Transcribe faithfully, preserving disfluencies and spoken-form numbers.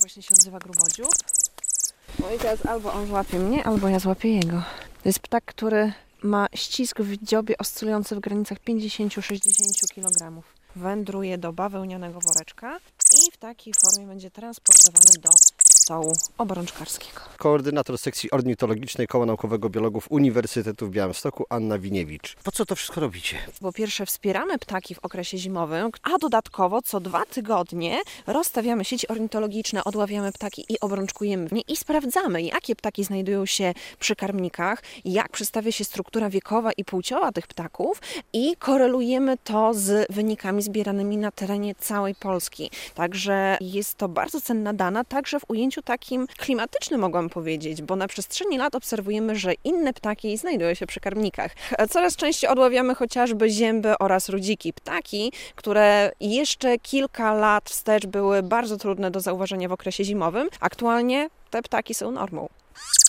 właśnie się odzywa grubodziób. No i teraz albo on złapie mnie, albo ja złapię jego. To jest ptak, który ma ścisk w dziobie oscylujący w granicach pięćdziesiąt do sześćdziesięciu kilogramów. Wędruje do bawełnianego woreczka i w takiej formie będzie transportowany do stołu obrączkarskiego. Koordynator sekcji ornitologicznej Koła Naukowego Biologów Uniwersytetu w Białymstoku Anna Winiewicz. Po co to wszystko robicie? Po pierwsze wspieramy ptaki w okresie zimowym, a dodatkowo co dwa tygodnie rozstawiamy sieci ornitologiczne, odławiamy ptaki i obrączkujemy w nie i sprawdzamy, jakie ptaki znajdują się przy karmnikach, jak przedstawia się struktura wiekowa i płciowa tych ptaków i korelujemy to z wynikami zbieranymi na terenie całej Polski. Także jest to bardzo cenna dana, także w ujęciu takim klimatycznym mogłam powiedzieć, bo na przestrzeni lat obserwujemy, że inne ptaki znajdują się przy karmnikach. Coraz częściej odławiamy chociażby zięby oraz rudziki. Ptaki, które jeszcze kilka lat wstecz były bardzo trudne do zauważenia w okresie zimowym. Aktualnie te ptaki są normą.